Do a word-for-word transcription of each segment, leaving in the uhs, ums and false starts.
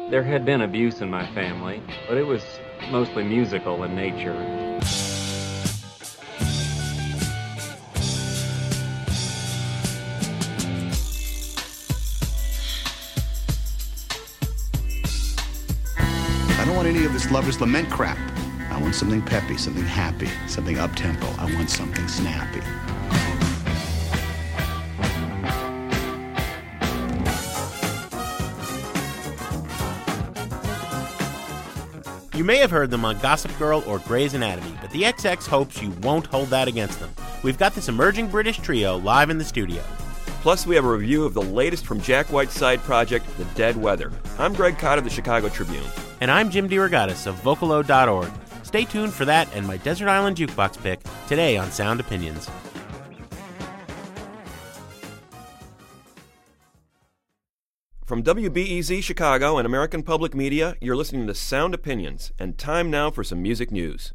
There had been abuse in my family, but it was mostly musical in nature. I don't want any of this lover's lament crap. I want something peppy, something happy, something up-tempo. I want something snappy. You may have heard them on Gossip Girl or Grey's Anatomy, but the X X hopes you won't hold that against them. We've got this emerging British trio live in the studio. Plus, we have a review of the latest from Jack White's side project, The Dead Weather. I'm Greg Cott of the Chicago Tribune. And I'm Jim DeRogatis of Vocalo dot org. Stay tuned for that and my Desert Island Jukebox pick today on Sound Opinions. From W B E Z Chicago and American Public Media, you're listening to Sound Opinions, and time now for some music news.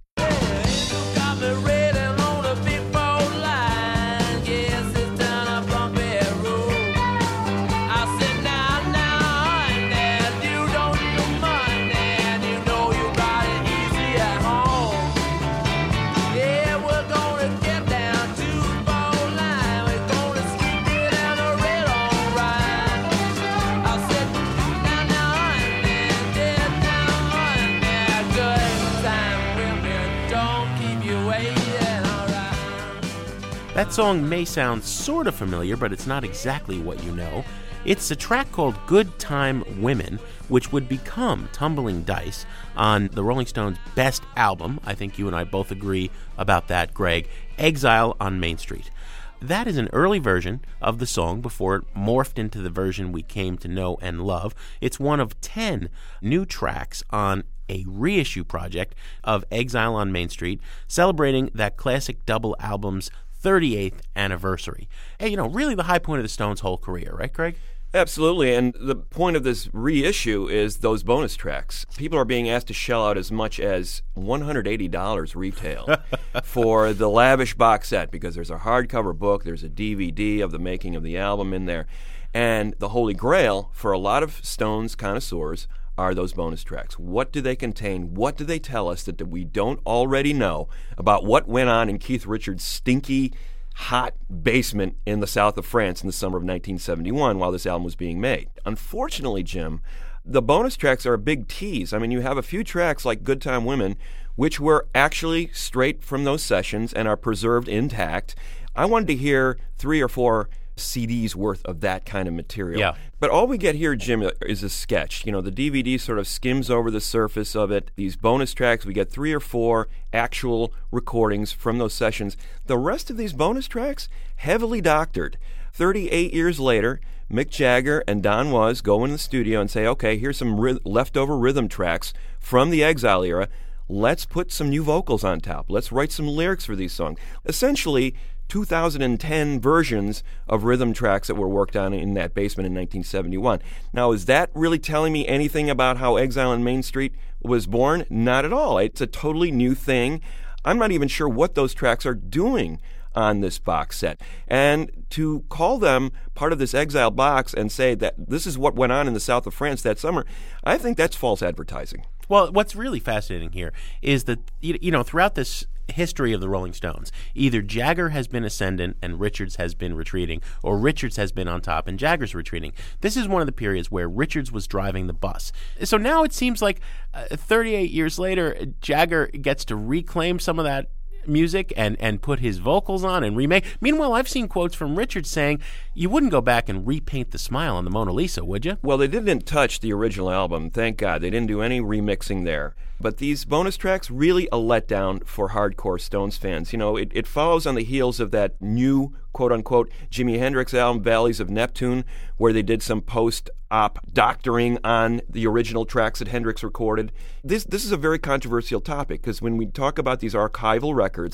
That song may sound sort of familiar, but it's not exactly what you know. It's a track called Good Time Women, which would become Tumbling Dice on the Rolling Stones' best album. I think you and I both agree about that, Greg. Exile on Main Street. That is an early version of the song before it morphed into the version we came to know and love. It's one of ten new tracks on a reissue project of Exile on Main Street, celebrating that classic double album's thirty-eighth anniversary. Hey, you know, really the high point of the Stones' whole career, right, Greg? Absolutely, and the point of this reissue is those bonus tracks. People are being asked to shell out as much as one hundred eighty dollars retail for the lavish box set, because there's a hardcover book, there's a D V D of the making of the album in there, and the holy grail for a lot of Stones connoisseurs are those bonus tracks. What do they contain? What do they tell us that we don't already know about what went on in Keith Richards' stinky, hot basement in the south of France in the summer of nineteen seventy-one while this album was being made? Unfortunately, Jim, the bonus tracks are a big tease. I mean, you have a few tracks like Good Time Women, which were actually straight from those sessions and are preserved intact. I wanted to hear three or four C Ds worth of that kind of material. Yeah. But all we get here, Jim, is a sketch. You know, the D V D sort of skims over the surface of it. These bonus tracks, we get three or four actual recordings from those sessions. The rest of these bonus tracks, heavily doctored. thirty-eight years later, Mick Jagger and Don Was go in the studio and say, okay, here's some ry- leftover rhythm tracks from the Exile era. Let's put some new vocals on top. Let's write some lyrics for these songs. Essentially, two thousand ten versions of rhythm tracks that were worked on in that basement in nineteen seventy-one. Now, is that really telling me anything about how Exile on Main Street was born? Not at all. It's a totally new thing. I'm not even sure what those tracks are doing on this box set. And to call them part of this Exile box and say that this is what went on in the south of France that summer, I think that's false advertising. Well, what's really fascinating here is that, you know, throughout this history of the Rolling Stones, either Jagger has been ascendant and Richards has been retreating, or Richards has been on top and Jagger's retreating. This is one of the periods where Richards was driving the bus. So now it seems like uh, thirty-eight years later, Jagger gets to reclaim some of that music and, and put his vocals on and remake. Meanwhile, I've seen quotes from Richards saying, you wouldn't go back and repaint the smile on the Mona Lisa, would you? Well, they didn't touch the original album, thank God. They didn't do any remixing there. But these bonus tracks, really a letdown for hardcore Stones fans. You know, it, it follows on the heels of that new, quote-unquote, Jimi Hendrix album, Valleys of Neptune, where they did some post-op doctoring on the original tracks that Hendrix recorded. This, this is a very controversial topic, because when we talk about these archival records,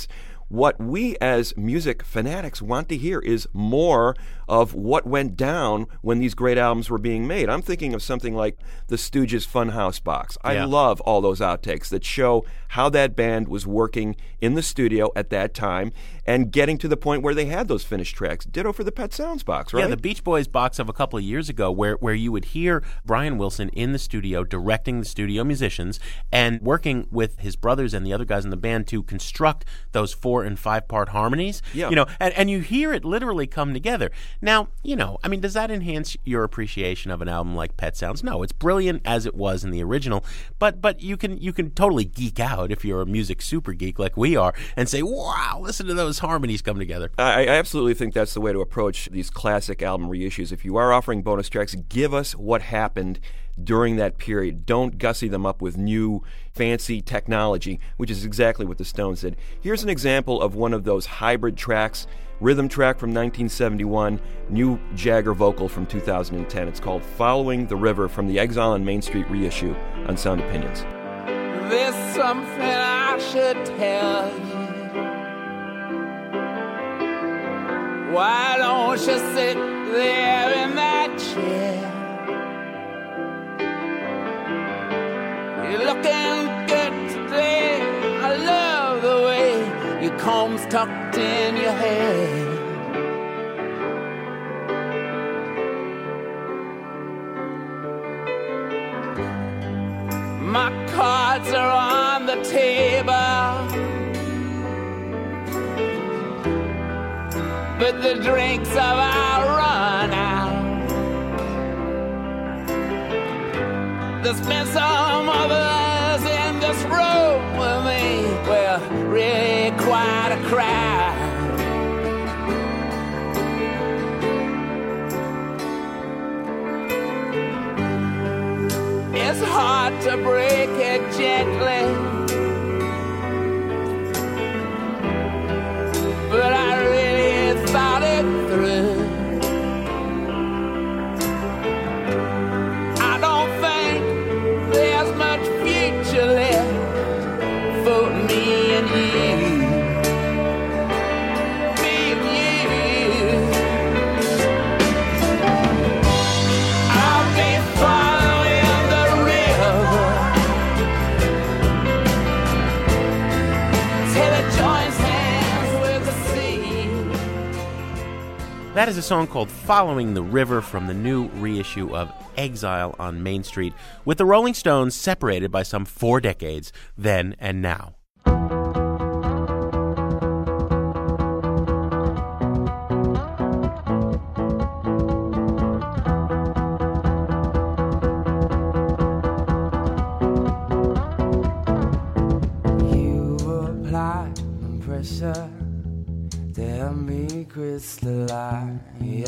What we as music fanatics want to hear is more of what went down when these great albums were being made. I'm thinking of something like the Stooges' Funhouse box. I Yeah. love all those outtakes that show how that band was working in the studio at that time and getting to the point where they had those finished tracks. Ditto for the Pet Sounds box, right? Yeah, the Beach Boys box of a couple of years ago where, where you would hear Brian Wilson in the studio directing the studio musicians and working with his brothers and the other guys in the band to construct those four and five part harmonies. Yeah. You know, and, and you hear it literally come together. Now, you know, I mean, does that enhance your appreciation of an album like Pet Sounds? No, it's brilliant as it was in the original, but but you can you can totally geek out if you're a music super geek like we are and say, wow, listen to those harmonies come together. I, I absolutely think that's the way to approach these classic album reissues. If you are offering bonus tracks, give us what happened during that period. Don't gussy them up with new fancy technology, which is exactly what the Stones did. Here's an example of one of those hybrid tracks, rhythm track from nineteen seventy-one, new Jagger vocal from two thousand ten. It's called Following the River from the Exile on Main Street reissue on Sound Opinions. There's something I should tell you. Why don't you sit there in that chair? You're looking good today. I love the way your comb's tucked in your hair. My cards are on the table, but the drinks have run out. There's been some others in this room with me. Well, really quite a crowd. It's hard to break it gently, but I really thought it through. I don't think there's much future left for me and you. Me and you. I'll be following the river till it joins hands with the sea. That is a song called Following the River from the new reissue of Exile on Main Street, with the Rolling Stones separated by some four decades, then and now. You apply pressure, tell me crystalline,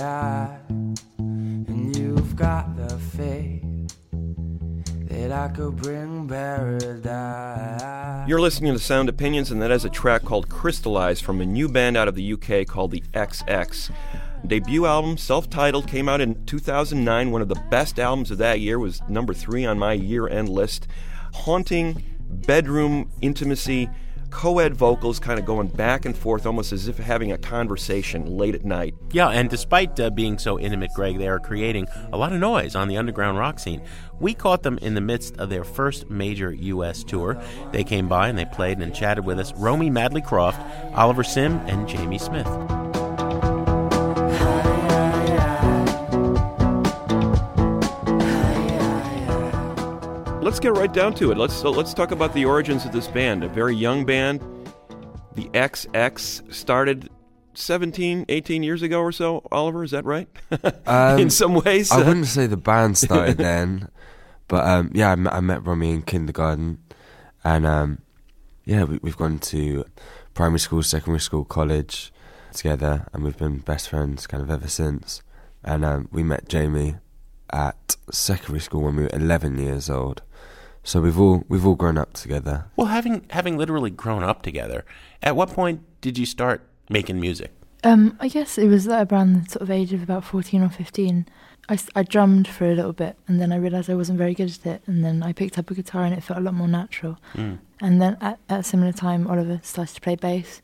and you've got the faith that I could bring paradise. You're listening to Sound Opinions, and that is a track called Crystallize from a new band out of the U K called the X X. Debut album, self-titled, came out in two thousand nine. One of the best albums of that year, was number three on my year-end list. Haunting, bedroom intimacy, co-ed vocals kind of going back and forth, almost as if having a conversation late at night. Yeah, and despite uh, being so intimate, Greg, they are creating a lot of noise on the underground rock scene. We caught them in the midst of their first major U S tour. They came by and they played and chatted with us. Romy Madley Croft, Oliver Sim, and Jamie Smith. Let's get right down to it. Let's uh, let's talk about the origins of this band. A very young band. The X X started seventeen, eighteen years ago or so. Oliver, is that right? Um, in some ways? I uh, wouldn't say the band started then, but um, yeah, I met, I met Romy in kindergarten, and um, yeah, we, we've gone to primary school, secondary school, college together, and we've been best friends kind of ever since. And um, we met Jamie at secondary school when we were eleven years old. So we've all we've all grown up together. Well, having having literally grown up together, at what point did you start making music? Um, I guess it was around the sort of age of about fourteen or fifteen. I, s- I drummed for a little bit, and then I realised I wasn't very good at it, and then I picked up a guitar and it felt a lot more natural. Mm. And then at, at a similar time, Oliver started to play bass,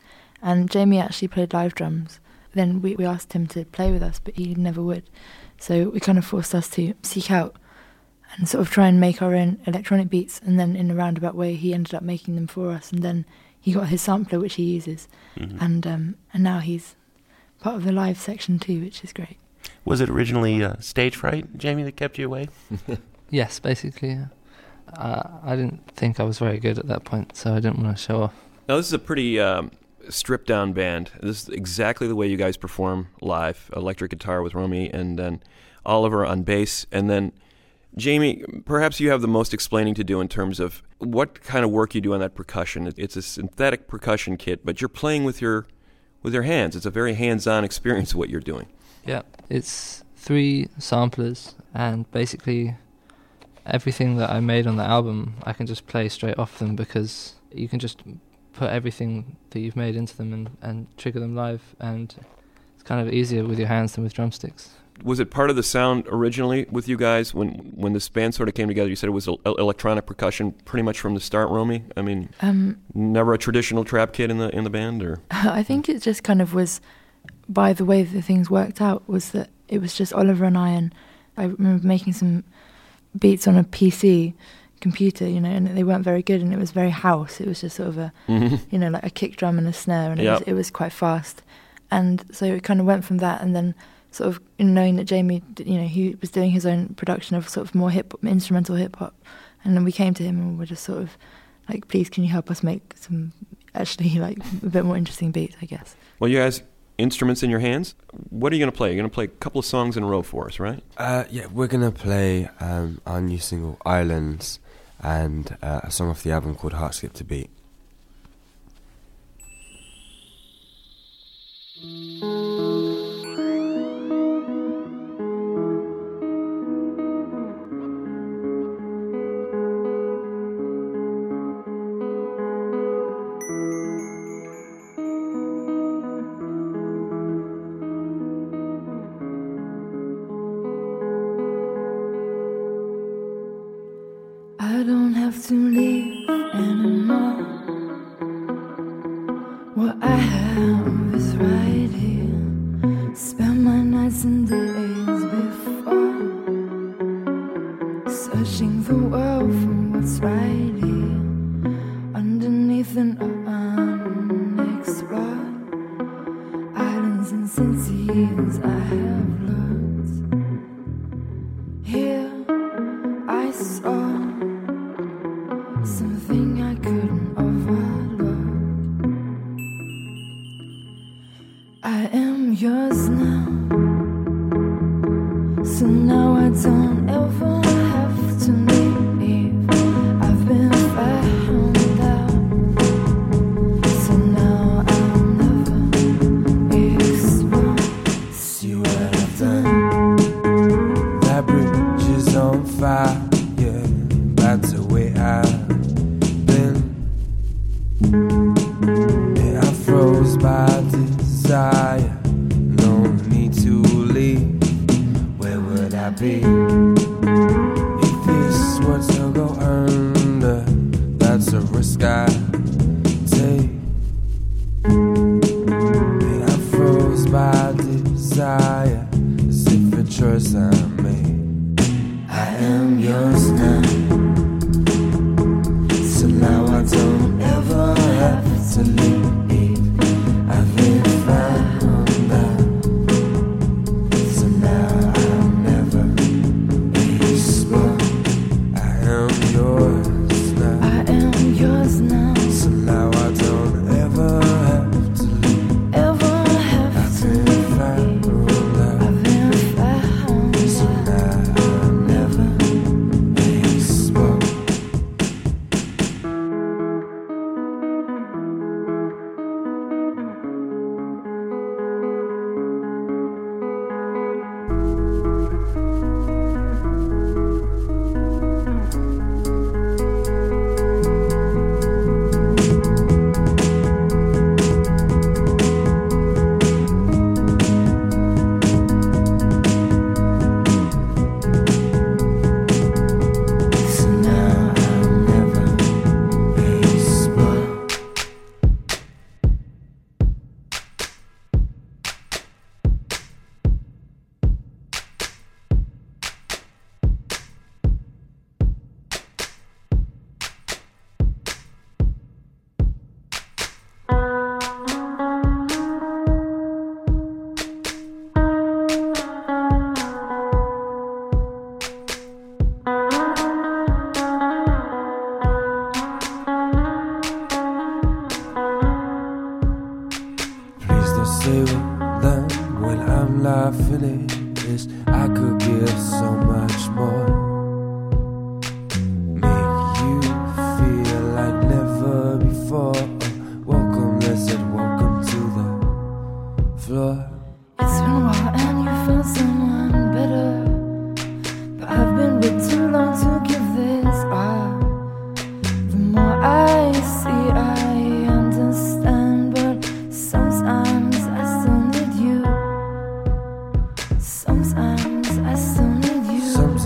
And Jamie actually played live drums. Then we, we asked him to play with us, but he never would. So we kind of forced us to seek out and sort of try and make our own electronic beats. And then in a roundabout way, he ended up making them for us. And then he got his sampler, which he uses. Mm-hmm. And um, and now he's part of the live section too, which is great. Was it originally uh, stage fright, Jamie, that kept you away? Yes, basically, yeah. Uh, I didn't think I was very good at that point, so I didn't want to show off. Now, this is a pretty um, stripped-down band. This is exactly the way you guys perform live. Electric guitar with Romy, and then Oliver on bass. And then, Jamie, perhaps you have the most explaining to do in terms of what kind of work you do on that percussion. It's a synthetic percussion kit, but you're playing with your with your hands. It's a very hands-on experience of what you're doing. Yeah, it's three samplers, and basically everything that I made on the album, I can just play straight off them, because you can just put everything that you've made into them and, and trigger them live, and it's kind of easier with your hands than with drumsticks. Was it part of the sound originally with you guys when when this band sort of came together? You said it was el- electronic percussion pretty much from the start, Romy? I mean, um, never a traditional trap kit in the in the band, or? I think it just kind of was, by the way that things worked out, was that it was just Oliver and I, and I remember making some beats on a P C computer, you know, and they weren't very good, and it was very house. It was just sort of a, mm-hmm. you know, like a kick drum and a snare, and yep. it, was, it was quite fast. And so it kind of went from that, and then sort of knowing that Jamie, you know, he was doing his own production of sort of more hip instrumental hip hop, and then we came to him and we were just sort of like, please, can you help us make some actually like a bit more interesting beats, I guess. Well, you guys, instruments in your hands. What are you going to play? You're going to play a couple of songs in a row for us, right? Uh, yeah, we're going to play um, our new single, Islands, and uh, a song off the album called Heart Skip to Beat. I don't have to leave anymore. What I have is right here. Spend my nights and days before, searching the world for what's right here, underneath an unexplored islands and cities I have looked. Here I saw something I couldn't overlook. I am yours now, so now I don't ever have to leave. I've been found out, so now I'll never explore. See what I've done? That bridge is on fire, yeah, that's the way I've been. Yeah, I froze by desire, no need to leave. Where would I be if this were to go under? That's a risk I take. Yeah, I froze by desire, as if a choice I made. I am yours now, so now I don't ever have to leave. I've been found out, so now I'll never explore. I am yours now, I am yours now, so now I don't ever have to leave. ever have I've to been leave. found out, I've been found so out. now I'll never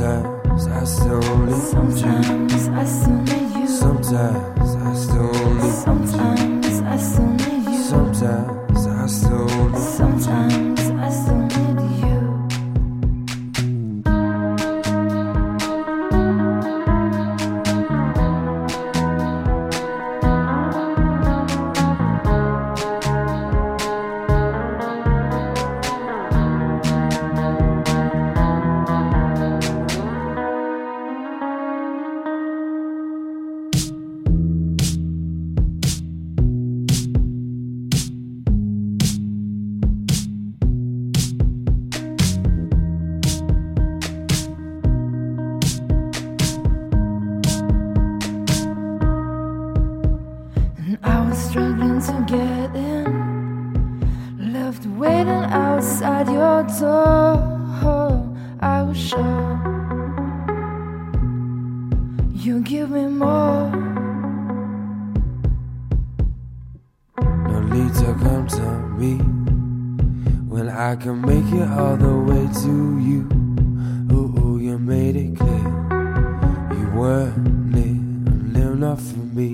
Sometimes I still need you. Sometimes I still need you. Sometimes I still need you. Sometimes I still need you. Sometimes I still need you. Sometimes I still need you. Struggling to get in, left waiting outside your door. I was sure you'd give me more. No need to come to me when I can make it all the way to you. Ooh, ooh, you made it clear you weren't near enough for me.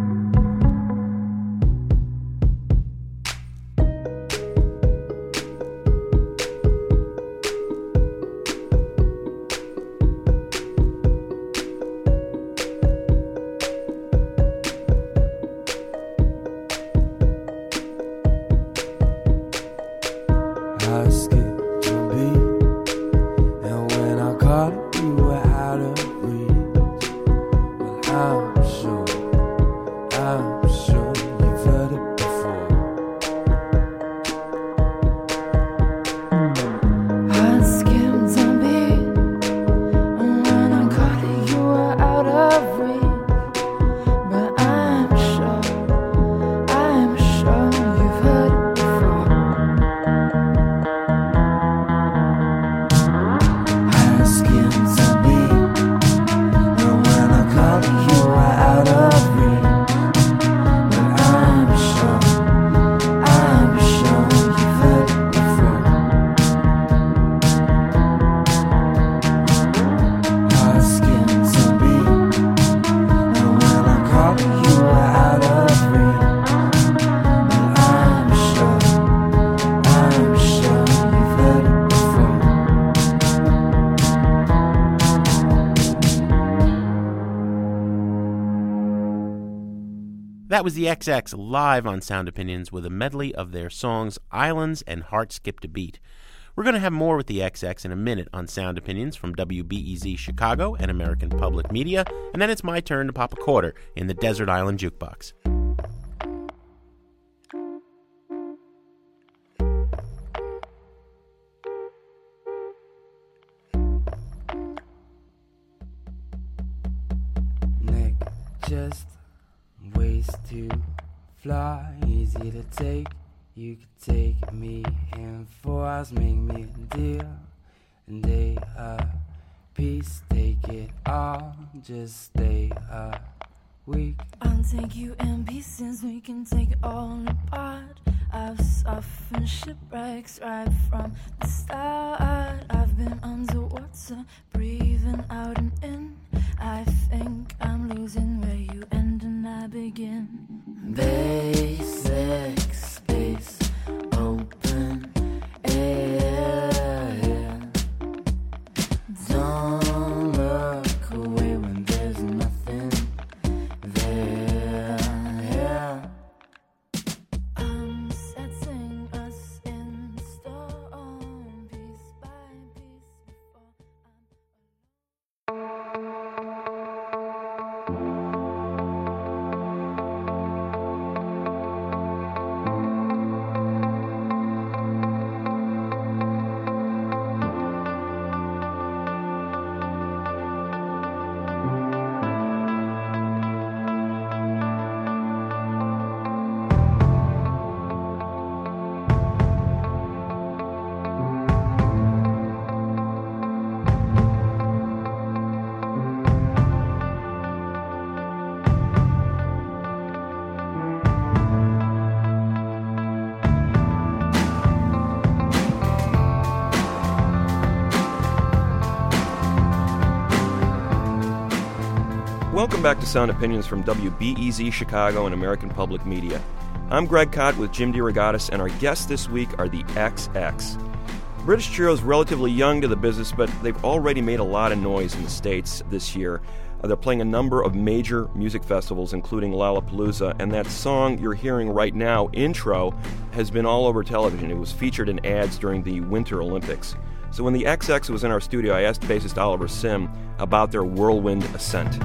I skipped your beat, and when I caught it, you were out of reach. Well, I'm sure, I'm sure you've heard it before. I skipped your beat, and when I caught it, you were out of reach. But I'm sure, I'm sure you've heard it before. That was the X X live on Sound Opinions with a medley of their songs Islands and Heart Skipped a Beat. We're going to have more with the X X in a minute on Sound Opinions from W B E Z Chicago and American Public Media, and then it's my turn to pop a quarter in the Desert Island Jukebox. Nick, just ways to fly, easy to take. You could take me in four hours, make me a deal, and they a piece, take it all, just stay a week. I'll take you in pieces, we can take it all apart. I've suffered shipwrecks right from the start. I've been underwater, breathing out and in. I think I'm losing where you end and I begin. Basic space, open air. Don't look away when there's nothing there. I'm setting us in stone, piece by piece before I'm Welcome back to Sound Opinions from W B E Z Chicago and American Public Media. I'm Greg Cott with Jim DeRogatis, and our guests this week are the X X. British Trio is relatively young to the business, but they've already made a lot of noise in the States this year. Uh, they're playing a number of major music festivals, including Lollapalooza, and that song you're hearing right now, Intro, has been all over television. It was featured in ads during the Winter Olympics. So when the X X was in our studio, I asked bassist Oliver Sim about their whirlwind ascent.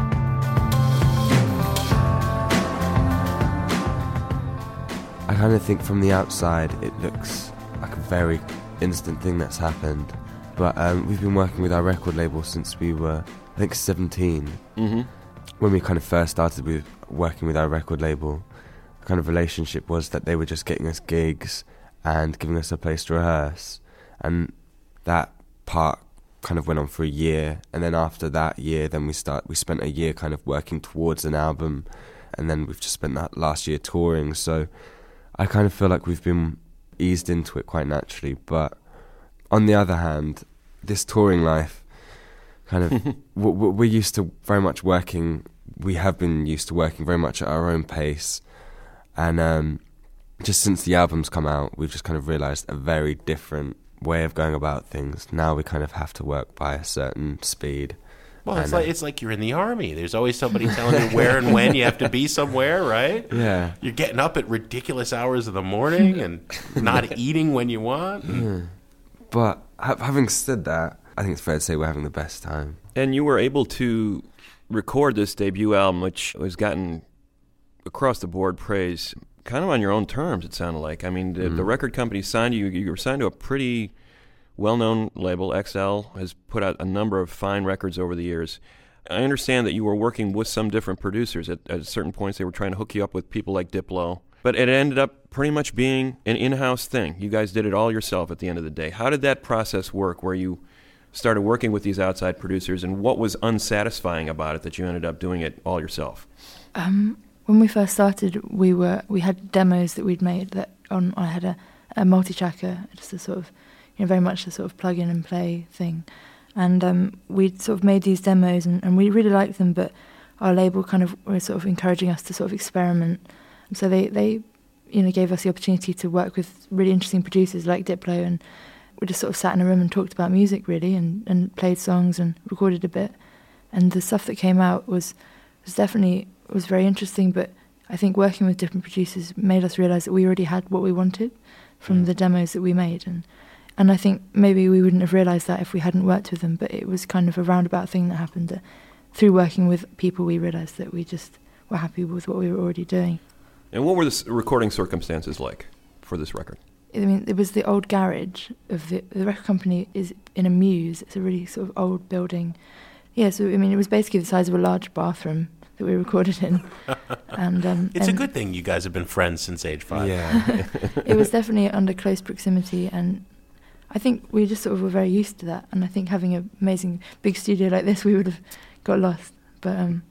I kind of think from the outside it looks like a very instant thing that's happened. But um, we've been working with our record label since we were, I think, seventeen. Mm-hmm. When we kind of first started with working with our record label, the kind of relationship was that they were just getting us gigs and giving us a place to rehearse. And that part kind of went on for a year. And then after that year, then we start. we spent a year kind of working towards an album. And then we've just spent that last year touring. So I kind of feel like we've been eased into it quite naturally. But on the other hand, this touring life, kind of, we're used to very much working, we have been used to working very much at our own pace. And um, just since the album's come out, we've just kind of realised a very different way of going about things. Now we kind of have to work by a certain speed. Well, it's and, like uh, it's like you're in the army. There's always somebody telling you where and when you have to be somewhere, right? Yeah. You're getting up at ridiculous hours of the morning and not eating when you want. Yeah. But ha- having said that, I think it's fair to say we're having the best time. And you were able to record this debut album, which has gotten across-the-board praise, kind of on your own terms, it sounded like. I mean, the, Mm. the record company signed you. You were signed to a pretty well-known label. X L has put out a number of fine records over the years. I understand that you were working with some different producers. At, at certain points, they were trying to hook you up with people like Diplo. But it ended up pretty much being an in-house thing. You guys did it all yourself at the end of the day. How did that process work, where you started working with these outside producers, and what was unsatisfying about it that you ended up doing it all yourself? Um, when we first started, we were we had demos that we'd made. That on I had a, a multi-tracker, just a sort of, you know, very much a sort of plug in and play thing, and um, we'd sort of made these demos, and, and we really liked them. But our label kind of were sort of encouraging us to sort of experiment. So they, they, you know, gave us the opportunity to work with really interesting producers like Diplo, and we just sort of sat in a room and talked about music really, and, and played songs and recorded a bit. And the stuff that came out was was definitely was very interesting. But I think working with different producers made us realise that we already had what we wanted from mm. the demos that we made, and and I think maybe we wouldn't have realised that if we hadn't worked with them. But it was kind of a roundabout thing that happened. That through working with people, we realised that we just were happy with what we were already doing. And what were the recording circumstances like for this record? I mean, it was the old garage of the, the record company is in a muse. It's a really sort of old building. Yeah, so, I mean, it was basically the size of a large bathroom that we recorded in. and um, It's and a good thing you guys have been friends since age five. Yeah. It was definitely under close proximity, and I think we just sort of were very used to that. And I think having an amazing big studio like this, we would have got lost. But um,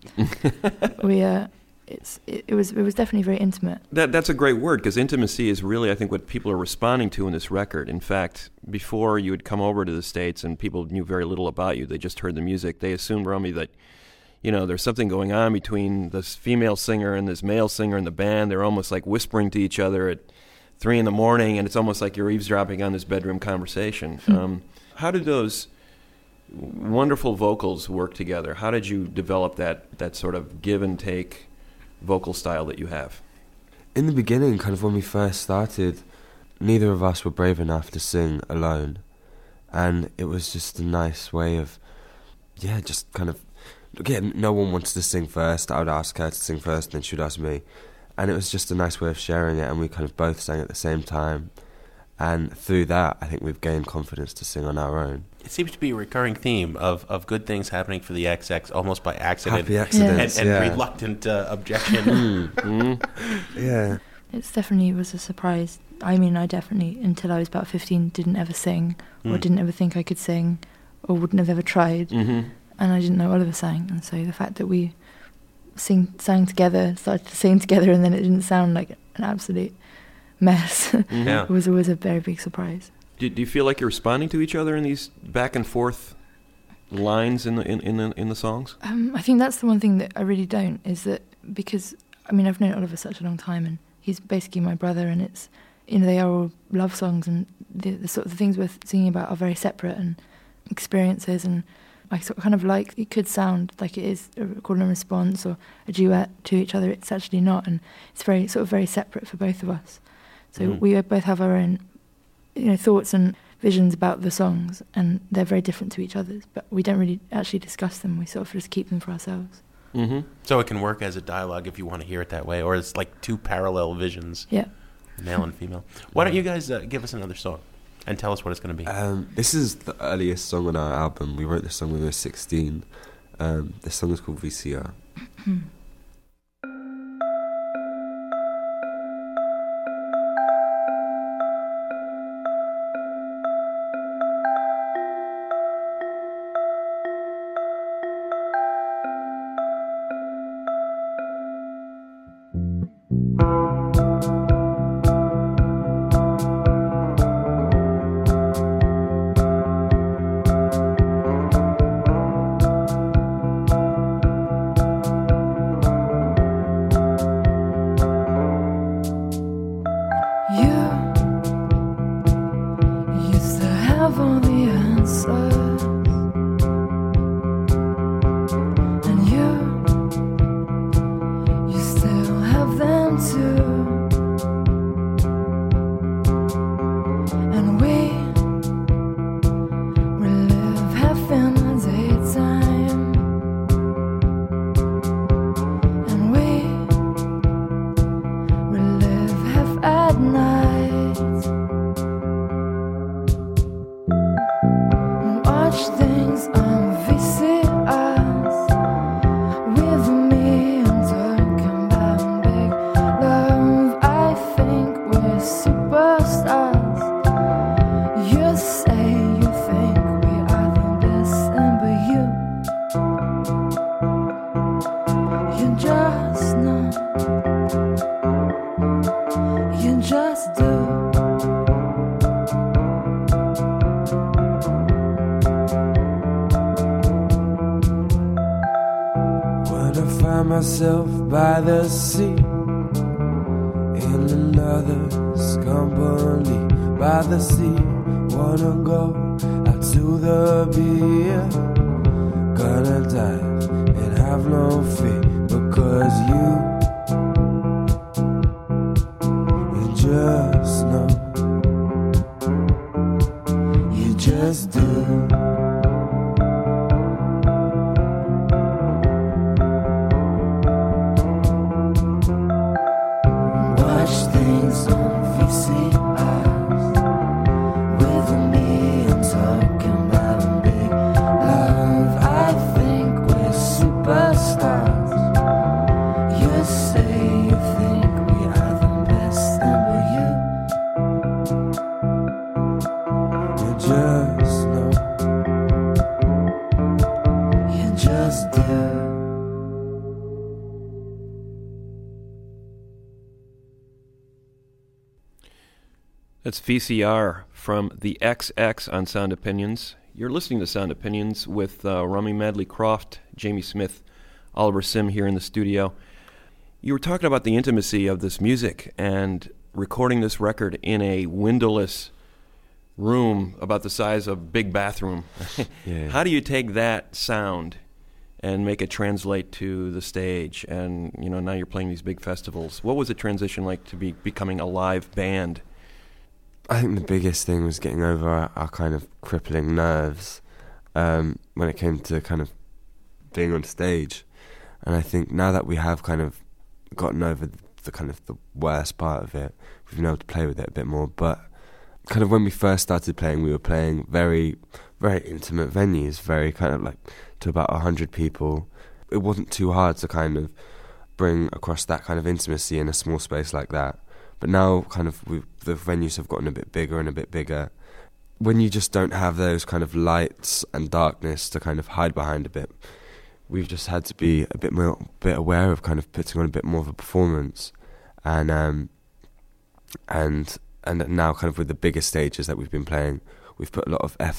we... Uh, It's it, it was it was definitely very intimate. That that's a great word, because intimacy is really, I think, what people are responding to in this record. In fact, before you had come over to the States and people knew very little about you, they just heard the music. They assumed, Romy, that, you know, there's something going on between this female singer and this male singer in the band. They're almost like whispering to each other at three in the morning, and it's almost like you're eavesdropping on this bedroom conversation. Hmm. Um, how did those wonderful vocals work together? How did you develop that that sort of give and take vocal style that you have? In the beginning, kind of when we first started, neither of us were brave enough to sing alone, and it was just a nice way of, yeah, just kind of, again, no one wanted to sing first. I would ask her to sing first, then she would ask me, and it was just a nice way of sharing it, and we kind of both sang at the same time, and through that, I think we've gained confidence to sing on our own. It seems to be a recurring theme of, of good things happening for the X X almost by accident. Happy accidents, and, and yeah. reluctant uh, objection. mm. Mm. Yeah. It's definitely was a surprise. I mean, I definitely, until I was about fifteen, didn't ever sing, or Mm. didn't ever think I could sing, or wouldn't have ever tried. Mm-hmm. And I didn't know Oliver sang, and so the fact that we sing sang together, started to sing together, and then it didn't sound like an absolute mess, Yeah. it was always a very big surprise. Do, do you feel like you're responding to each other in these back and forth lines in the in in the, in the songs? Um, I think that's the one thing that I really don't, is that because, I mean, I've known Oliver such a long time, and he's basically my brother, and it's, you know, they are all love songs, and the, the sort of the things we're singing about are very separate and experiences, and I sort of kind of like, it could sound like it is a call and response or a duet to each other. It's actually not, and it's very sort of very separate for both of us. So mm. we both have our own, you know, thoughts and visions about the songs, and they're very different to each other's, but we don't really actually discuss them. We sort of just keep them for ourselves. Mm-hmm. So it can work as a dialogue if you want to hear it that way, or it's like two parallel visions, yeah, male and female. Why don't you guys uh, give us another song and tell us what it's going to be? Um, this is the earliest song on our album. We wrote this song when we were sixteen. Um, this song is called V C R. Myself by the sea in another's company by the sea. Wanna go out to the beer, gonna dive and have no fear, because you, you just know, you just do. That's V C R from the X X on Sound Opinions. You're listening to Sound Opinions with uh, Rummy Medley Croft, Jamie Smith, Oliver Sim here in the studio. You were talking about the intimacy of this music and recording this record in a windowless room about the size of a big bathroom. Yeah. How do you take that sound and make it translate to the stage? And, you know, now you're playing these big festivals. What was the transition like to be becoming a live band? I think the biggest thing was getting over our, our kind of crippling nerves um, when it came to kind of being on stage. And I think now that we have kind of gotten over the, the kind of the worst part of it, we've been able to play with it a bit more. But kind of when we first started playing, we were playing very, very intimate venues, very kind of like to about one hundred people. It wasn't too hard to kind of bring across that kind of intimacy in a small space like that. But now kind of we, the venues have gotten a bit bigger and a bit bigger. When you just don't have those kind of lights and darkness to kind of hide behind a bit, we've just had to be a bit more bit aware of kind of putting on a bit more of a performance. And um, and and now kind of with the bigger stages that we've been playing, we've put a lot of effort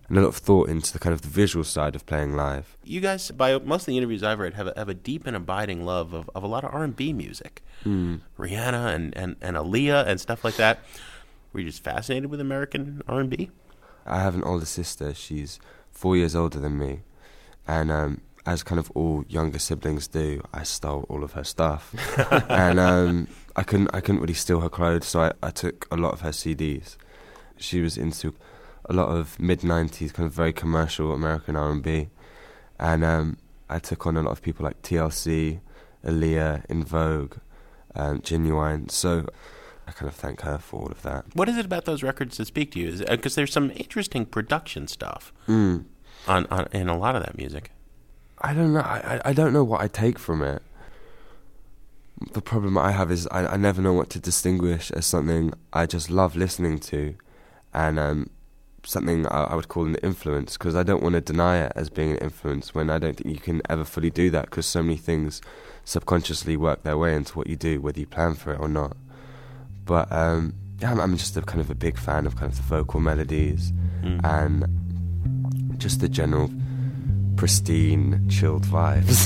and a lot of thought into the kind of the visual side of playing live. You guys, by most of the interviews I've read, have a, have a deep and abiding love of, of a lot of R and B music. Mm. Rihanna and, and, and Aaliyah and stuff like that. Were you just fascinated with American R and B? I have an older sister. She's four years older than me. And um, as kind of all younger siblings do, I stole all of her stuff. and um, I couldn't I couldn't really steal her clothes, so I, I took a lot of her C Ds. She was into a lot of mid-nineties, kind of very commercial American R and B. And um, I took on a lot of people like T L C, Aaliyah, In Vogue, um, Genuine. So I kind of thank her for all of that. What is it about those records that speak to you? Because there's some interesting production stuff Mm. on, on in a lot of that music. I don't know. I, I don't know what I take from it. The problem I have is I, I never know what to distinguish as something I just love listening to and um, something I, I would call an influence, because I don't want to deny it as being an influence when I don't think you can ever fully do that, because so many things subconsciously work their way into what you do, whether you plan for it or not. But um, yeah, I'm, I'm just a kind of a big fan of kind of the vocal melodies Mm. and just the general pristine, chilled vibes.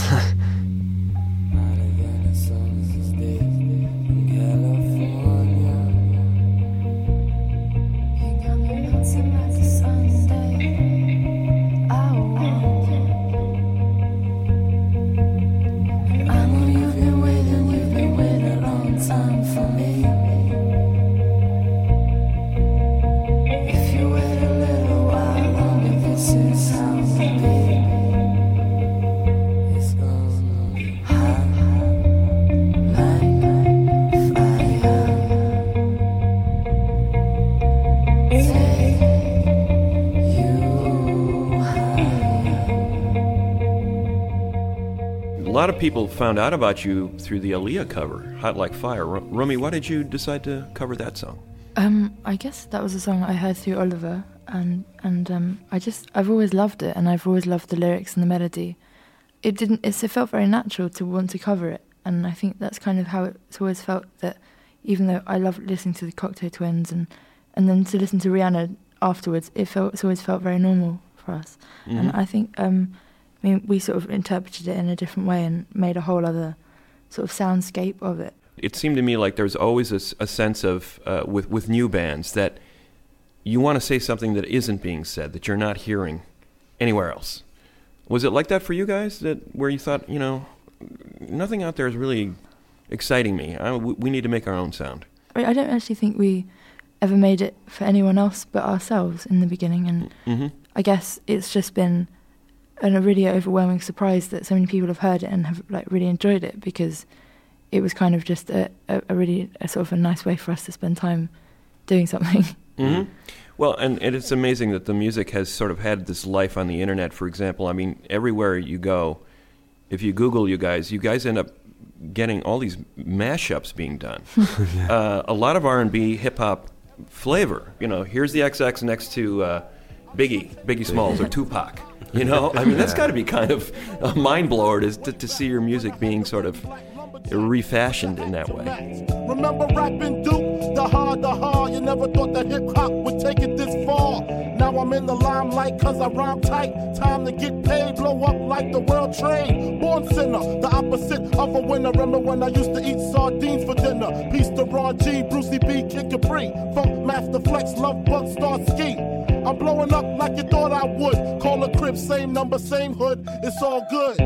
A lot of people found out about you through the Aaliyah cover, Hot Like Fire. R- Rumi, why did you decide to cover that song? Um, I guess that was a song I heard through Oliver, and and um, I just I've always loved it, and I've always loved the lyrics and the melody. It didn't. It's, it felt very natural to want to cover it, and I think that's kind of how it's always felt. That even though I love listening to the Cocteau Twins, and and then to listen to Rihanna afterwards, it felt it's always felt very normal for us. Mm-hmm. And I think um, I mean we sort of interpreted it in a different way and made a whole other sort of soundscape of it. It seemed to me like there's always a, s- a sense of, uh, with, with new bands, that you want to say something that isn't being said, that you're not hearing anywhere else. Was it like that for you guys, that where you thought, you know, nothing out there is really exciting me. I, we, we need to make our own sound. I I don't actually think we ever made it for anyone else but ourselves in the beginning, and Mm-hmm. I guess it's just been an, a really overwhelming surprise that so many people have heard it and have like really enjoyed it, because it was kind of just a, a, a really a sort of a nice way for us to spend time doing something. Mm-hmm. Well, and, and it's amazing that the music has sort of had this life on the internet, for example. I mean, everywhere you go, if you Google you guys, you guys end up getting all these mashups being done. Yeah. uh, a lot of R and B, hip-hop flavor. You know, here's the X X next to uh, Biggie, Biggie Smalls, or Tupac. You know, I mean, that's got to be kind of a mind-blower to, to, to see your music being sort of refashioned in that way. Remember rapping Duke, the hard, the hard. You never thought that hip hop would take it this far. Now I'm in the limelight cause I rhyme tight. Time to get paid, blow up like the world trade. Born sinner, the opposite of a winner. Remember when I used to eat sardines for dinner? Peace to Ron G, Brucey B, Kid Capri, Funk Master Flex, Love Bug, Star Ski. I'm blowing up like you thought I would. Call a crib, same number, same hood. It's all good.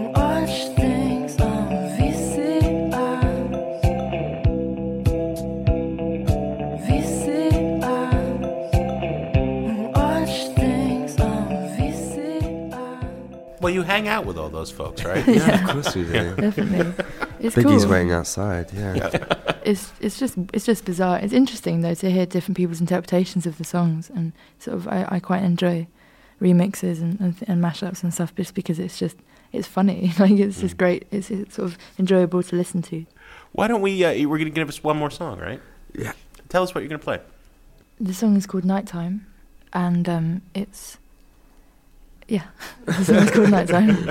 Watch things on V C R. V C R. Watch things on V C R. Well, you hang out with all those folks, right? Yeah, of course we do. Definitely, it's Biggie's cool. waiting outside, yeah. It's it's just it's just bizarre. It's interesting though to hear different people's interpretations of the songs, and sort of I, I quite enjoy remixes and, and and mashups and stuff, just because it's just it's funny. Like it's just great. It's, it's sort of enjoyable to listen to. Why don't we? Uh, we're going to give us one more song, right? Yeah. Tell us what you're going to play. The song is called Nighttime, and um, it's yeah, the song is called Nighttime.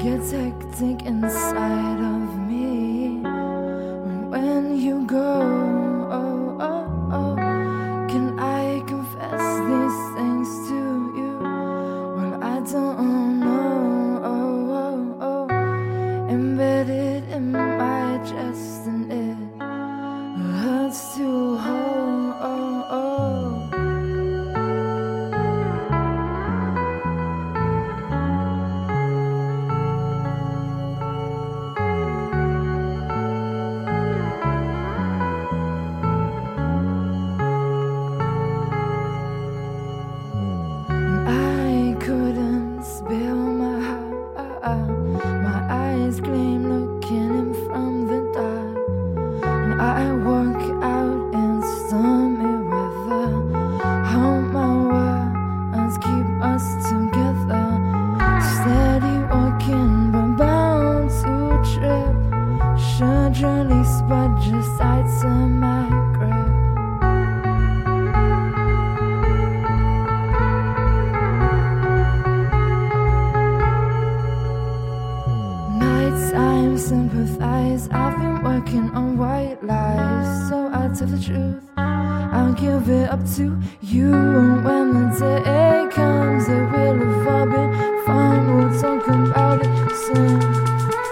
gets hectic inside of me. When you go, oh, oh, oh, can I confess these things to you? Well, I don't know, oh, oh, oh, embedded in my chest, and it hurts to hold, oh, oh. I couldn't spill my heart. My eyes gleam looking in from the dark. And I walk out in stormy weather. Hold my words, keep us together. Steady walking, but bound to trip. Should release, but just tighten my grip. Nighttime sympathize. I've been working on white lies, so I tell the truth. I'll give it up to you. When the day comes, it will have all been fun. We'll talk about it soon.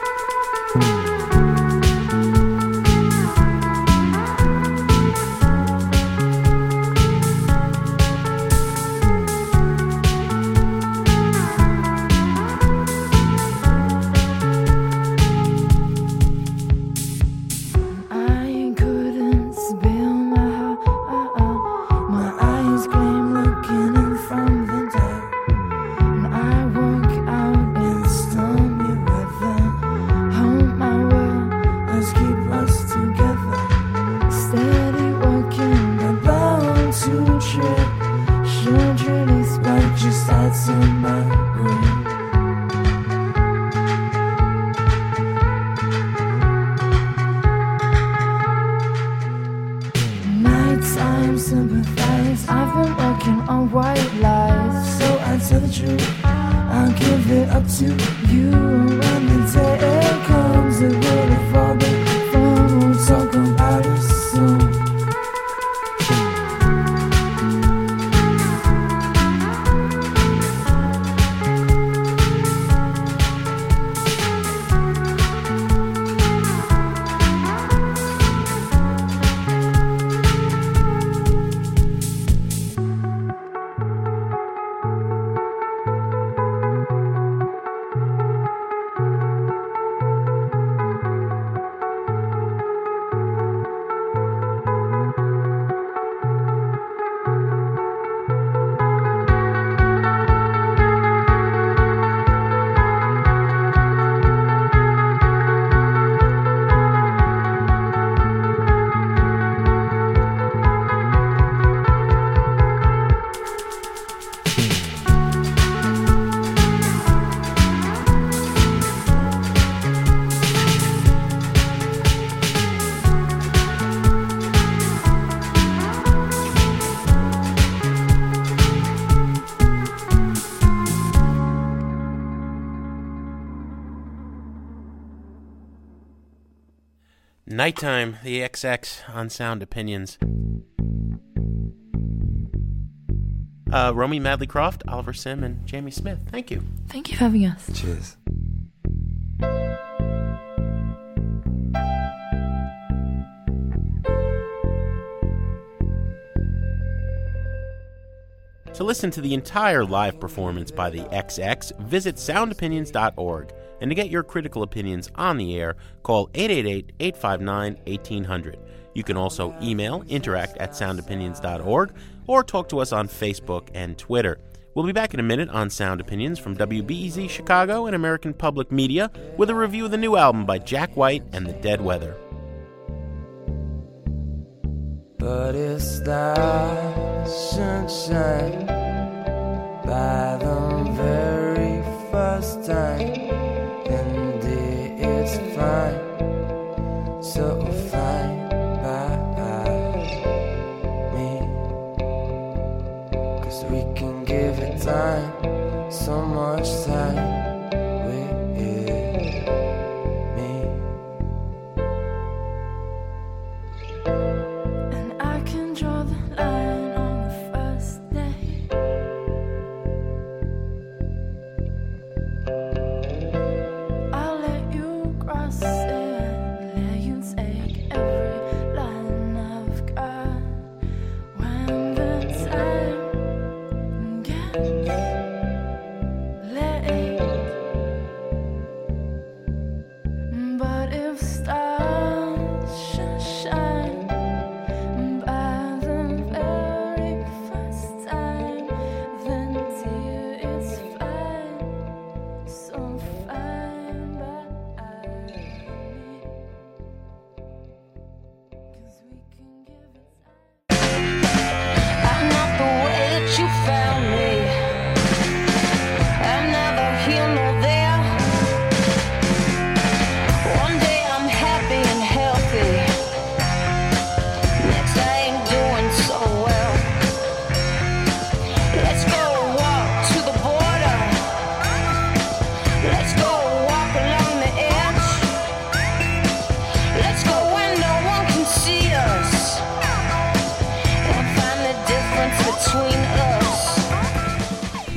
I couldn't spill my heart. My eyes gleam looking in from the dark. And I walk out in stormy weather. Hold my words, keep us together. Steady walking, but bound to trip. Should release, but just tighten my grip. Nighttime sympathize. I've been working on white lies, so I tell the truth. I'll give it up to you. When the day comes, it will have all been fun. We'll talk about it soon. Nighttime, the X X on Sound Opinions. Uh, Romy Madley Croft, Oliver Sim, and Jamie Smith. Thank you. Thank you for having us. Cheers. To listen to the entire live performance by the X X, visit sound opinions dot org. And to get your critical opinions on the air, call eight eight eight, eight five nine, one eight zero zero. You can also email interact at sound opinions dot org or talk to us on Facebook and Twitter. We'll be back in a minute on Sound Opinions from W B E Z Chicago and American Public Media with a review of the new album by Jack White and the Dead Weather. But it's the sunshine by the very first time, and it's fine, so fine by me, 'cause we can give it time, so much time with it.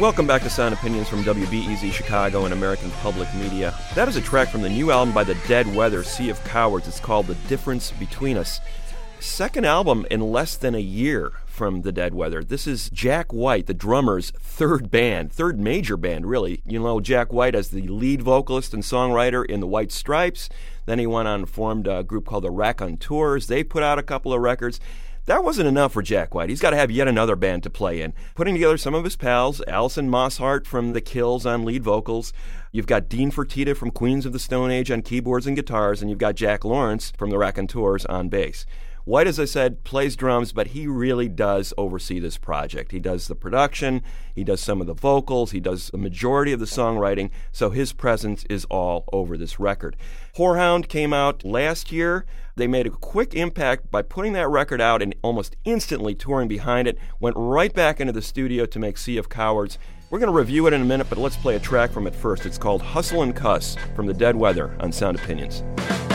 Welcome back to Sound Opinions from W B E Z Chicago and American Public Media. That is a track from the new album by the Dead Weather, Sea of Cowards. It's called The Difference Between Us. Second album in less than a year from the Dead Weather. This is Jack White, the drummer's third band, third major band, really. You know Jack White as the lead vocalist and songwriter in the White Stripes. Then he went on and formed a group called the Raconteurs. They put out a couple of records. That wasn't enough for Jack White. He's got to have yet another band to play in. Putting together some of his pals, Alison Mosshart from The Kills on lead vocals. You've got Dean Fertitta from Queens of the Stone Age on keyboards and guitars, and you've got Jack Lawrence from the Raconteurs on bass. White, as I said, plays drums, but he really does oversee this project. He does the production, he does some of the vocals, he does the majority of the songwriting, so his presence is all over this record. Whorehound came out last year. They made a quick impact by putting that record out and almost instantly touring behind it, went right back into the studio to make Sea of Cowards. We're going to review it in a minute, but let's play a track from it first. It's called Hustle and Cuss from the Dead Weather on Sound Opinions.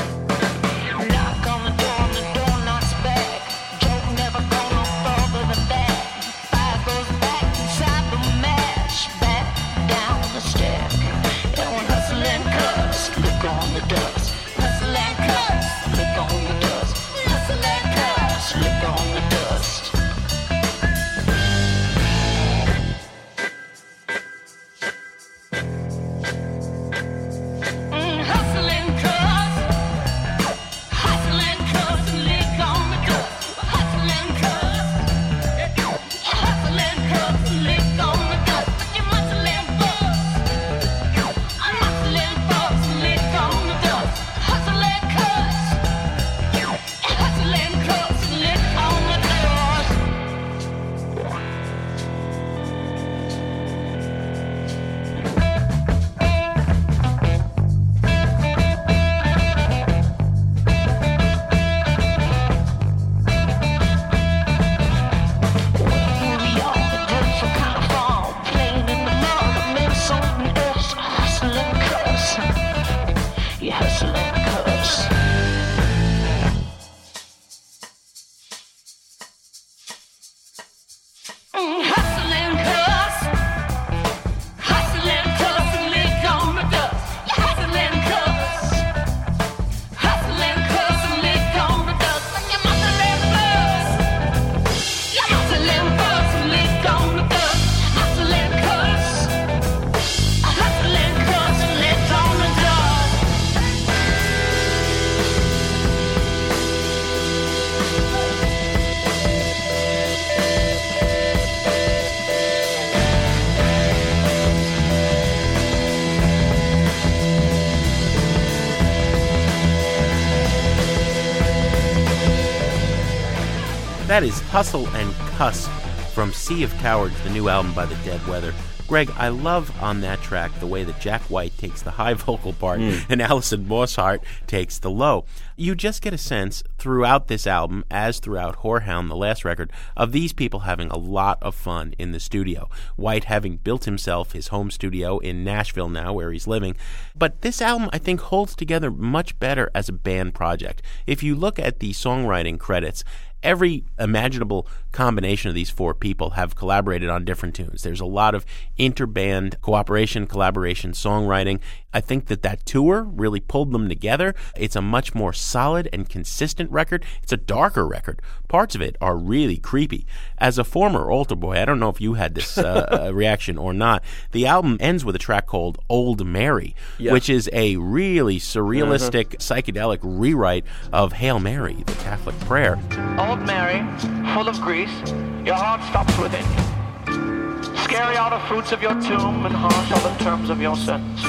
That is Hustle and Cuss from Sea of Cowards, the new album by the Dead Weather. Greg, I love on that track the way that Jack White takes the high vocal part mm. and Alison Mosshart takes the low. You just get a sense throughout this album, as throughout Whorehound, the last record, of these people having a lot of fun in the studio. White having built himself his home studio in Nashville now, where he's living. But this album, I think, holds together much better as a band project. If you look at the songwriting credits, every imaginable combination of these four people have collaborated on different tunes. There's a lot of interband cooperation, collaboration, songwriting. I think that that tour really pulled them together. It's a much more solid and consistent record. It's a darker record. Parts of it are really creepy. As a former altar boy, I don't know if you had this uh, reaction or not. The album ends with a track called Old Mary, yeah. which is a really surrealistic, uh-huh. psychedelic rewrite of Hail Mary, the Catholic prayer. Old Mary, full of grease, your heart stops within you. Scary are the fruits of your tomb, and harsh are the terms of your sentence.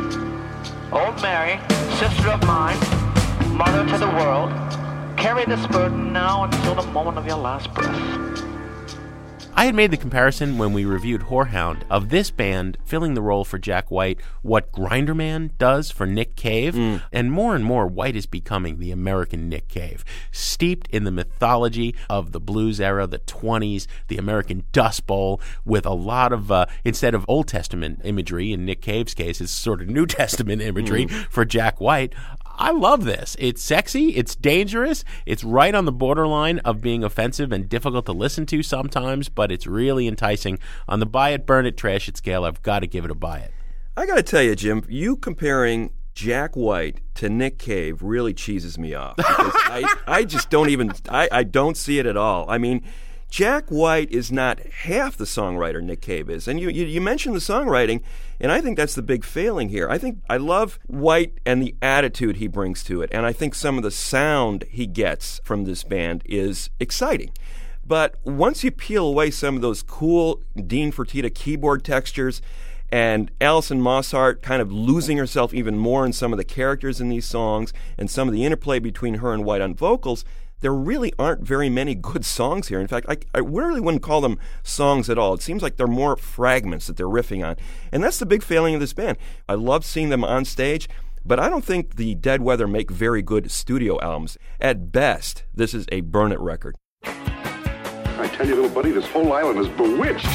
Old Mary, sister of mine, mother to the world, carry this burden now until the moment of your last breath. I had made the comparison when we reviewed Whorehound of this band filling the role for Jack White what Grinderman does for Nick Cave, mm. and more and more White is becoming the American Nick Cave, steeped in the mythology of the blues era, the twenties, the American Dust Bowl, with a lot of, uh, instead of Old Testament imagery, in Nick Cave's case, it's sort of New Testament imagery mm. for Jack White. I love this. It's sexy, it's dangerous, it's right on the borderline of being offensive and difficult to listen to sometimes, but it's really enticing. On the buy it, burn it, trash it scale, I've got to give it a buy it. I got to tell you, Jim, you comparing Jack White to Nick Cave really cheeses me off. Because I, I just don't even, I, I don't see it at all. I mean, Jack White is not half the songwriter Nick Cave is. And you, you, you mentioned the songwriting, and I think that's the big failing here. I think I love White and the attitude he brings to it, and I think some of the sound he gets from this band is exciting. But once you peel away some of those cool Dean Fertitta keyboard textures and Alison Mosshart kind of losing herself even more in some of the characters in these songs and some of the interplay between her and White on vocals, there really aren't very many good songs here. In fact, I, I really wouldn't call them songs at all. It seems like they're more fragments that they're riffing on. And that's the big failing of this band. I love seeing them on stage, but I don't think the Dead Weather make very good studio albums. At best, this is a burn it record. I tell you, little buddy, this whole island is bewitched.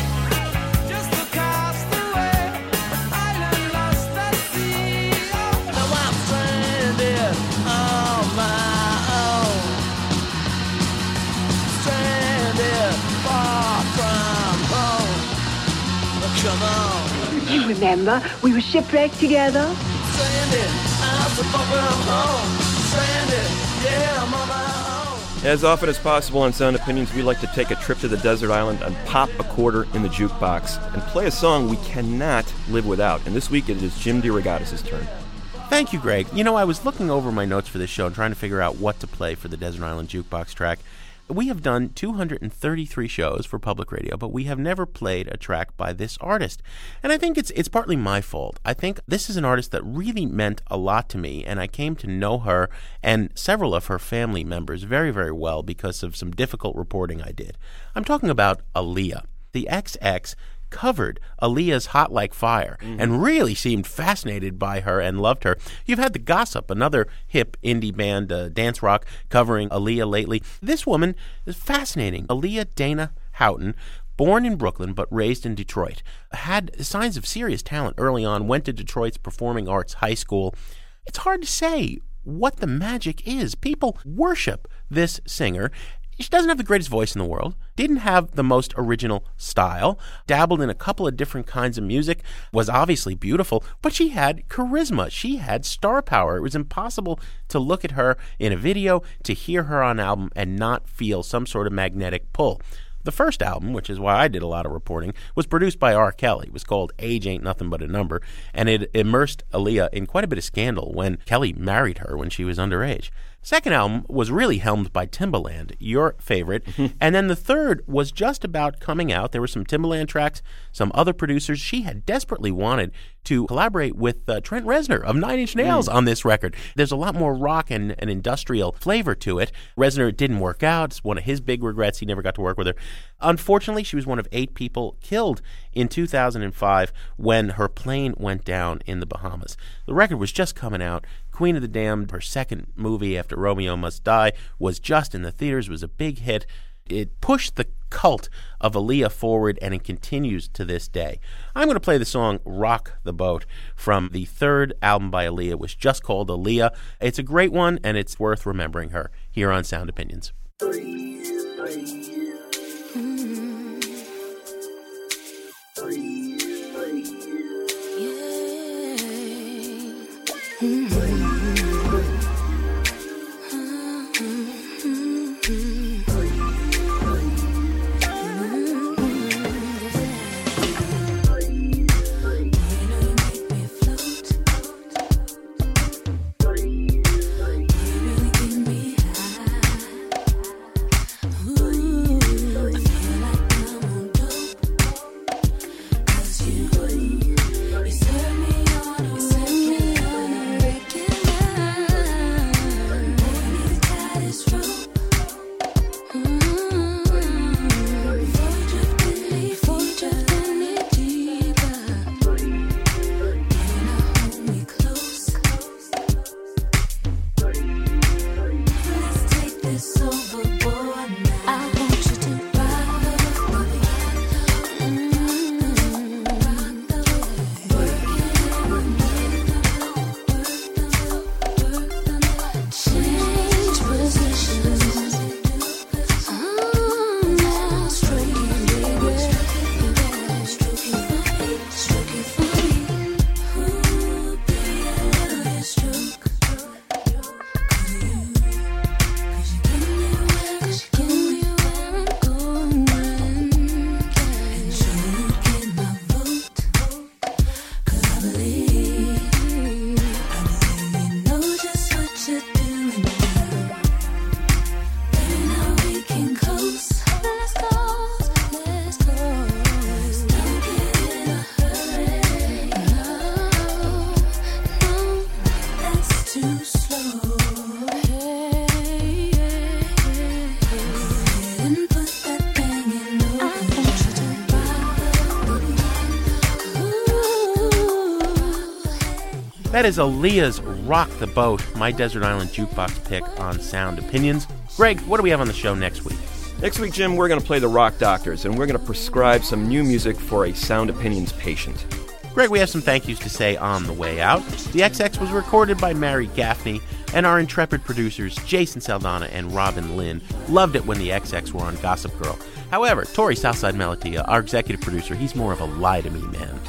Come on. You remember, we were shipwrecked together? As often as possible on Sound Opinions, we like to take a trip to the desert island and pop a quarter in the jukebox and play a song we cannot live without. And this week it is Jim DeRogatis' turn. Thank you, Greg. You know, I was looking over my notes for this show and trying to figure out what to play for the Desert Island Jukebox track. We have done two hundred thirty-three shows for public radio, but we have never played a track by this artist. And I think it's it's partly my fault. I think this is an artist that really meant a lot to me, and I came to know her and several of her family members very, very well because of some difficult reporting I did. I'm talking about Aaliyah. The X X covered Aaliyah's Hot Like Fire mm-hmm. and really seemed fascinated by her and loved her. You've had The Gossip, another hip indie band, uh, dance rock, covering Aaliyah lately. This woman is fascinating. Aaliyah Dana Houghton, born in Brooklyn but raised in Detroit, had signs of serious talent early on, went to Detroit's Performing Arts High School. It's hard to say what the magic is. People worship this singer. She doesn't have the greatest voice in the world, didn't have the most original style, dabbled in a couple of different kinds of music, was obviously beautiful, but she had charisma. She had star power. It was impossible to look at her in a video, to hear her on an album, and not feel some sort of magnetic pull. The first album, which is why I did a lot of reporting, was produced by R. Kelly. It was called Age Ain't Nothing But a Number, and it immersed Aaliyah in quite a bit of scandal when Kelly married her when she was underage. Second album was really helmed by Timbaland, your favorite. And then the third was just about coming out. There were some Timbaland tracks, some other producers. She had desperately wanted to collaborate with uh, Trent Reznor of Nine Inch Nails mm. on this record. There's a lot more rock and, and industrial flavor to it. Reznor didn't work out. It's one of his big regrets. He never got to work with her. Unfortunately, she was one of eight people killed in two thousand five when her plane went down in the Bahamas. The record was just coming out. Queen of the Damned, her second movie after Romeo Must Die, was just in the theaters, was a big hit. It pushed the cult of Aaliyah forward, and it continues to this day. I'm going to play the song Rock the Boat from the third album by Aaliyah, which was just called Aaliyah. It's a great one, and it's worth remembering her here on Sound Opinions. You serve me on a That is Aaliyah's Rock the Boat, my Desert Island Jukebox pick on Sound Opinions. Greg, what do we have on the show next week? Next week, Jim, we're going to play the Rock Doctors, and we're going to prescribe some new music for a Sound Opinions patient. Greg, we have some thank yous to say on the way out. The X X was recorded by Mary Gaffney, and our intrepid producers, Jason Saldana and Robin Lynn, loved it when the X X were on Gossip Girl. However, Tori Southside Melodia, our executive producer, he's more of a lie-to-me man.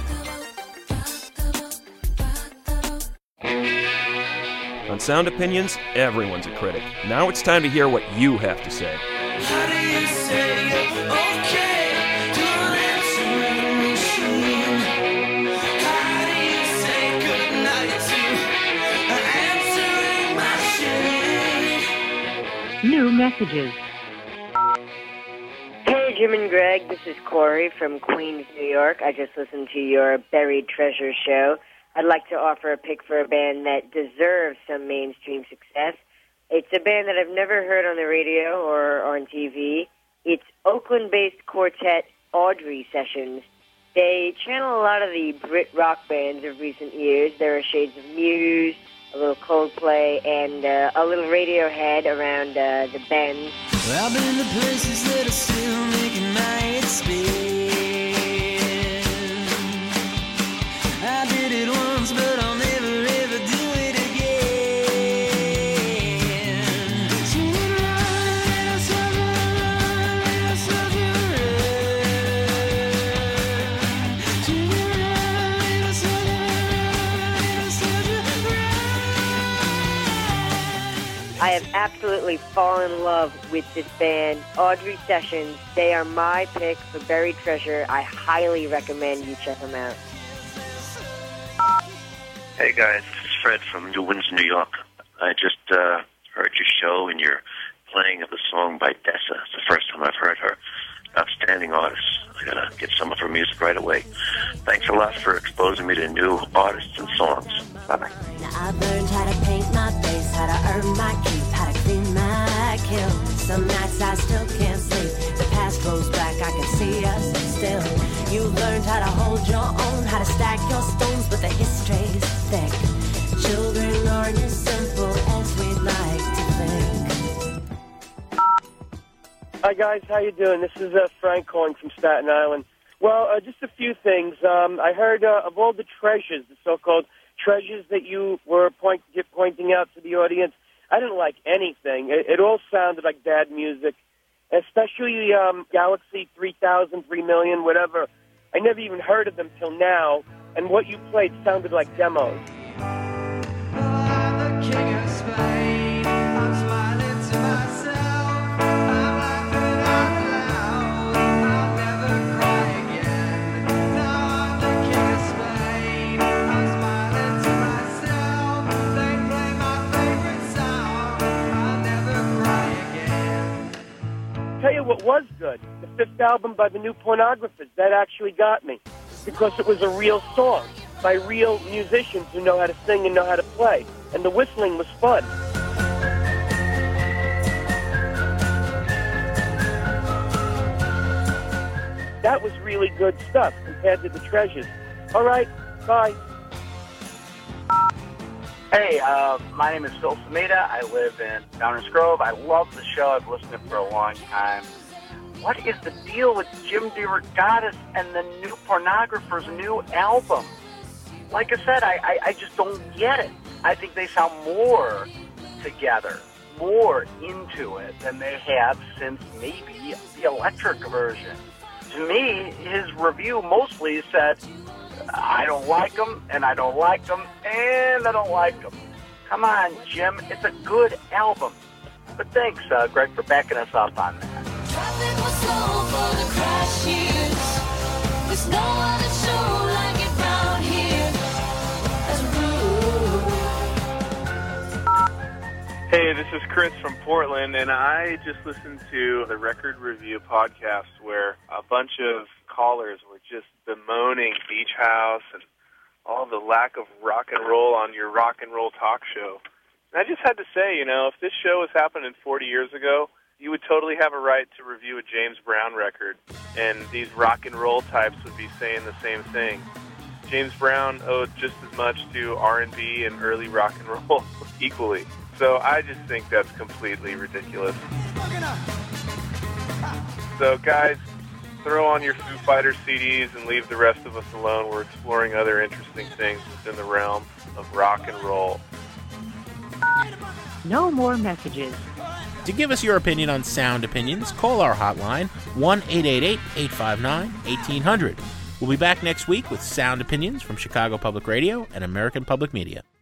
On Sound Opinions, everyone's a critic. Now it's time to hear what you have to say. How do you say you're okay to an answering machine? How do you say goodnight to an answering machine? New messages. Hey, Jim and Greg, this is Corey from Queens, New York. I just listened to your Buried Treasure show. I'd like to offer a pick for a band that deserves some mainstream success. It's a band that I've never heard on the radio or on T V. It's Oakland-based quartet Audrey Sessions. They channel a lot of the Brit rock bands of recent years. There are shades of Muse, a little Coldplay, and uh, a little Radiohead around uh, the bend. Well, I've been to places that are still making my spin. I did it once, but I'll never ever do it again. I have absolutely fallen in love with this band, Audrey Sessions. They are my pick for Buried Treasure. I highly recommend you check them out. Hey guys, this is Fred from New Windsor, New York. I just uh, heard your show and your playing of the song by Dessa. It's the first time I've heard her. Outstanding artist. I gotta get some of her music right away. Thanks a lot for exposing me to new artists and songs. Bye-bye. Now I've learned how to paint my face, how to earn my keep, how to clean my kill. Some nights I still can't sleep. The past rolls back, I can see us still. You learned how to hold your own, how to stack your stones, but the history's thick. Children aren't as simple as we'd like to think. Hi guys, how you doing? This is uh, Frank calling from Staten Island. Well, uh, just a few things. Um, I heard uh, of all the treasures, the so-called treasures that you were point, pointing out to the audience, I didn't like anything. It, it all sounded like bad music, especially um, Galaxy three thousand, three million, whatever. I never even heard of them till now, and what you played sounded like demos. Tell you what was good, the fifth album by the New Pornographers. That actually got me, because it was a real song by real musicians who know how to sing and know how to play, and the whistling was fun. That was really good stuff compared to the treasures. All right, bye. Hey, uh, my name is Phil Samita. I live in Downers Grove. I love the show. I've listened to it for a long time. What is the deal with Jim DeRogatis and the New Pornographers' new album? Like I said, I, I, I just don't get it. I think they sound more together, more into it than they have since maybe the electric version. To me, his review mostly said, I don't like them, and I don't like them, and I don't like them. Come on, Jim. It's a good album. But thanks, uh, Greg, for backing us up on that. Traffic was slow for the crash years. There's no other show like it round here. As a rule. Hey, this is Chris from Portland, and I just listened to the Record Review podcast where a bunch of callers were just bemoaning Beach House and all the lack of rock and roll on your rock and roll talk show. And I just had to say, you know, if this show was happening forty years ago, you would totally have a right to review a James Brown record, and these rock and roll types would be saying the same thing. James Brown owed just as much to R and B and early rock and roll equally. So I just think that's completely ridiculous. So guys, throw on your Foo Fighters C Ds and leave the rest of us alone. We're exploring other interesting things within the realm of rock and roll. No more messages. To give us your opinion on Sound Opinions, call our hotline, one eight eight eight, eight five nine, one eight zero zero. We'll be back next week with Sound Opinions from Chicago Public Radio and American Public Media.